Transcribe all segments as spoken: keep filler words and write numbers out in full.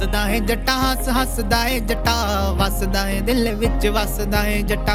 ਹੱਸਦਾ ਏ ਜੱਟਾ ਹੱਸ ਹੱਸਦਾ ਏ ਜੱਟਾ ਵਸਦਾ ਏ ਦਿਲ ਵਿੱਚ ਵਸਦਾ ਏ ਜੱਟਾ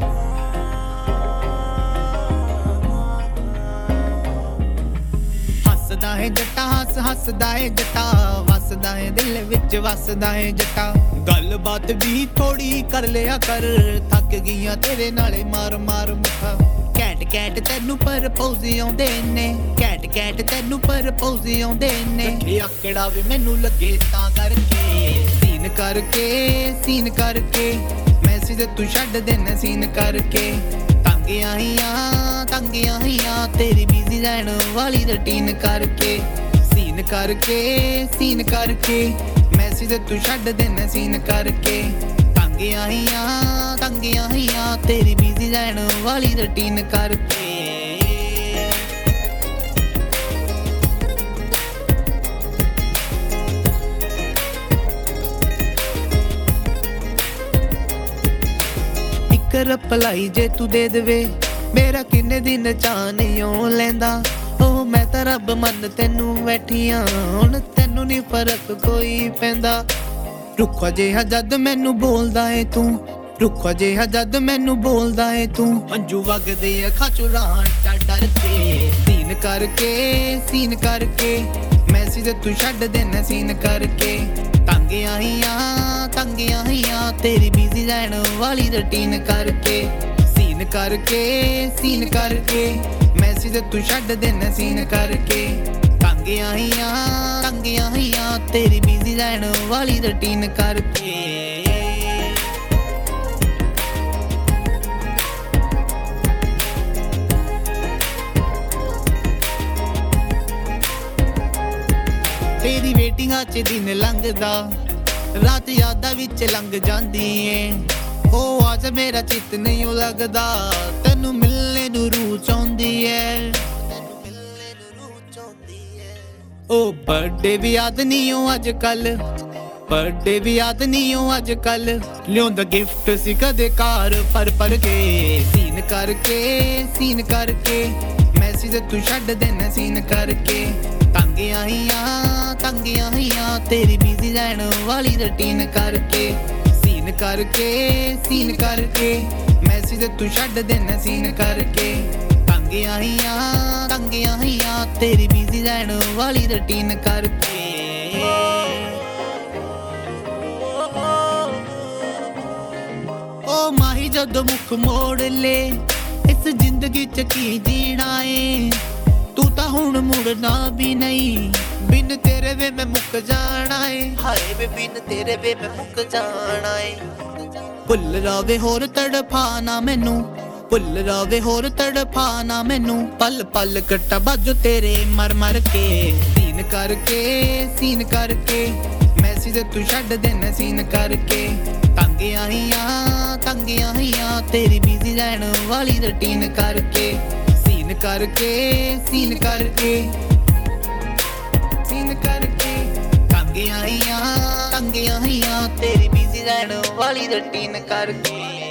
ਹੱਸਦਾ ਏ ਜੱਟਾ ਹੱਸ ਹੱਸਦਾ ਏ ਜੱਟਾ ਵਸਦਾ ਏ ਦਿਲ ਵਿੱਚ ਵਸਦਾ ਏ ਜੱਟਾ ਗੱਲਬਾਤ ਵੀ ਥੋੜੀ ਕਰ ਲਿਆ ਕਰ ਥੱਕ ਗਈਆਂ ਤੇਰੇ ਨਾਲੇ ਮਾਰ ਮਾਰ ਮੁੱਠਾ ਕੈਟ ਕੈਟ ਤੈਨੂੰ ਪ੍ਰਪੋਜ਼ ਆਉਂਦੇ ਨੇ ਕੈਟ ਕੈਟ ਤੈਨੂੰ ਪ੍ਰਪੋਜ਼ ਆਉਂਦੇ ਨੇ ਇਹ ਆਕੜਾ ਵੀ ਮੈਨੂੰ ਲੱਗੇ ਤਾਂ ਕਰਕੇ ਸੀਨ ਕਰਕੇ ਸੀਨ ਕਰਕੇ ਮੈਸੇਜ ਤੂੰ ਛੱਡ ਦੇਣਾ ਸੀਨ ਕਰਕੇ ਤੰਗ ਆਈਆਂ ਤੰਗ ਆਈਆਂ ਤੇਰੀ ਬਿਜ਼ੀ ਰਹਿਣ ਵਾਲੀ ਰੁਟੀਨ ਕਰਕੇ ਸੀਨ ਕਰਕੇ ਸੀਨ ਕਰਕੇ ਮੈਸੇਜ ਤੂੰ ਛੱਡ ਦੇਣਾ ਸੀਨ ਕਰਕੇ ਤੰਗ ਆਈਆਂ ਤੰਗ ਆਈਆਂ ਤੇਰੀ ਬਿਜ਼ੀ ਰਹਿਣ ਵਾਲੀ ਰੁਟੀਨ ਕਰਕੇ ਇੱਕ ਰਿਪਲਾਈ ਜੇ ਤੂੰ ਦੇ ਦੇਵੇ ਮੇਰਾ ਕਿੰਨੇ ਦਿਨ ਚਾਹ ਨਹੀਂ ਆਉਣ ਲੈਂਦਾ ਉਹ ਮੈਂ ਤਾਂ ਰੱਬ ਮੰਨ ਤੈਨੂੰ ਬੈਠੀਆਂ ਹੁਣ ਤੈਨੂੰ ਨਹੀਂ ਫਰਕ ਕੋਈ ਪੈਂਦਾ ਰੁੱਖਾ ਜਿਹਾ ਜਦ ਮੈਨੂੰ ਬੋਲਦਾ ਏ ਤੂੰ ਰੁੱਖਾ ਜਿਹਾ ਜਦ ਮੈਨੂੰ ਬੋਲਦਾ ਏ ਤੂੰ ਅੰਜੂ ਵਗਦੇ ਅੱਖਾਂ ਚੋਂ ਰਾਹ ਡਰ ਕੇ ਸੀਨ ਕਰਕੇ ਸੀਨ ਕਰਕੇ ਮੈਸੇਜ ਤੂੰ ਛੱਡ ਦੇਣਾ ਸੀਨ ਕਰਕੇ ਤੰਗ ਆਈਆਂ ਤੰਗ ਆਈਆਂ ਤੇਰੀ ਬਿਜ਼ੀ ਰਹਿਣ ਵਾਲੀ ਰੁਟੀਨ ਕਰਕੇ ਸੀਨ ਕਰਕੇ ਸੀਨ ਕਰਕੇ ਮੈਸੇਜ ਤੂੰ ਛੱਡ ਦੇਣਾ ਸੀਨ ਕਰਕੇ ਤੰਗ ਆਈਆਂ ਤੰਗ ਆਈਆਂ ਤੇਰੀ ਬਿਜ਼ੀ ਰਹਿਣ ਵਾਲੀ ਰੁਟੀਨ ਕਰਕੇ ਤੇਰੀ ਵੇਟਿੰਗਾਂ 'ਚ ਦਿਨ ਲੰਘਦਾ ਰਾਤ ਯਾਦਾਂ ਵਿੱਚ ਲੰਘ ਜਾਂਦੀ ਏ ਉਹ ਅੱਜ ਮੇਰਾ ਚਿੱਤ ਨਹੀਂ ਲੱਗਦਾ ਤੈਨੂੰ ਮਿਲਣੇ ਨੂੰ ਰੂਹ ਚਾਹੁੰਦੀ ਏ ਉਹ ਬਰਥਡੇ ਵੀ ਯਾਦ ਨਹੀਂ ਓ ਅੱਜ ਕੱਲ ਬਰਥਡੇ ਵੀ ਯਾਦ ਨਹੀਂ ਓ ਅੱਜ ਕੱਲ ਲਿਆਉਂਦਾ ਗਿਫਟ ਸੀ ਕਦੇ ਕਾਰ ਪਰ ਪਰ ਕੇ ਸੀਨ ਕਰਕੇ ਸੀਨ ਕਰਕੇ ਮੈਸੇਜ ਤੂੰ ਛੱਡ ਦੇਣਾ ਸੀਨ ਕਰਕੇ ਤੰਗ ਆਈਆਂ ਤੰਗ ਆਈਆਂ ਤੇਰੀ ਬਿਜ਼ੀ ਰਹਿਣ ਵਾਲੀ ਰੁਟੀਨ ਕਰਕੇ ਸੀਨ ਕਰਕੇ ਸੀਨ ਕਰਕੇ ਮੈਸੇਜ ਤੂੰ ਛੱਡ ਦੇਣਾ ਸੀਨ ਕਰਕੇ ਤੰਗ ਆਈਆਂ ਤੰਗ ਆਈਆਂ ਤੇਰੀ ਬਿਜ਼ੀ ਰਹਿਣ ਵਾਲੀ ਰੁਟੀਨ ਕਰਕੇ ਓ ਮਾਹੀ ਜਦੋਂ ਮੁੱਖ ਮੋੜ ਲੈ ਇਸ ਜ਼ਿੰਦਗੀ 'ਚ ਕੀ ਜੀਣਾ ਏ ਤੂੰ ਤਾਂ ਹੁਣ ਮੁੜਨਾ ਵੀ ਨਹੀਂ ਬਿਨ ਤੇਰੇ ਵੇ ਮੈਂ ਮੁੱਕ ਜਾਣਾ ਏ ਹਾਏ ਵੇ ਬਿਨ ਤੇਰੇ ਵੇ ਮੈਂ ਮੁੱਕ ਜਾਣਾ ਏ ਭੁੱਲ ਰਾਵੇ ਹੋਰ ਤੜਫਾ ਨਾ ਮੈਨੂੰ ਭੁੱਲ ਰਾਵੇ ਹੋਰ ਤੜਫਾ ਨਾ ਮੈਨੂੰ ਪਲ ਪਲ ਕੱਟਾ ਬਾਜੋ ਤੇਰੇ ਮਰ ਮਰ ਕੇ ਸੀਨ ਕਰਕੇ ਸੀਨ ਕਰਕੇ ਮੈਸੇਜ ਤੂੰ ਛੱਡ ਦੇਣਾ ਸੀਨ ਕਰਕੇ ਤੰਗ ਆਈਆਂ ਤੰਗ ਆਈਆਂ ਤੇਰੀ ਬਿਜ਼ੀ ਰਹਿਣ ਵਾਲੀ ਰੁਟੀਨ ਕਰਕੇ ਸੀਨ ਕਰਕੇ ਸੀਨ ਕਰਕੇ ਸੀਨ ਕਰਕੇ ਤੰਗ ਆਈਆਂ ਤੰਗ ਆਈਆਂ ਤੇਰੀ ਬਿਜ਼ੀ ਰਹਿਣ ਵਾਲੀ ਰੁਟੀਨ ਕਰਕੇ